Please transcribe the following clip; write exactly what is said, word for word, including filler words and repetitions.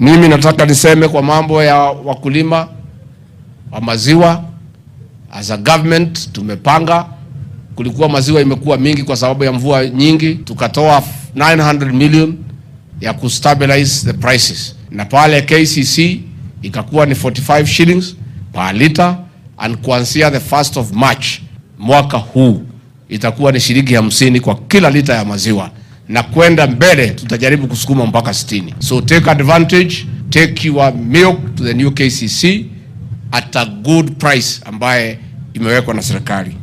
Mimi nataka niseme kwa mambo ya wakulima wa maziwa, as a government tumepanga. Kulikuwa maziwa imekuwa mingi kwa sababu ya mvua nyingi, tukatoa nine hundred million ya kustabilize the prices, na pale K C C ikakuwa ni forty-five shillings per liter, and kuanzia the first of March mwaka huu itakuwa ni shilingi hamsini kwa kila lita ya maziwa, na kwenda mbele tutajaribu kusukuma mpaka sitini. So take advantage, take your milk to the new K C C at a good price ambaye imewekwa na serikali.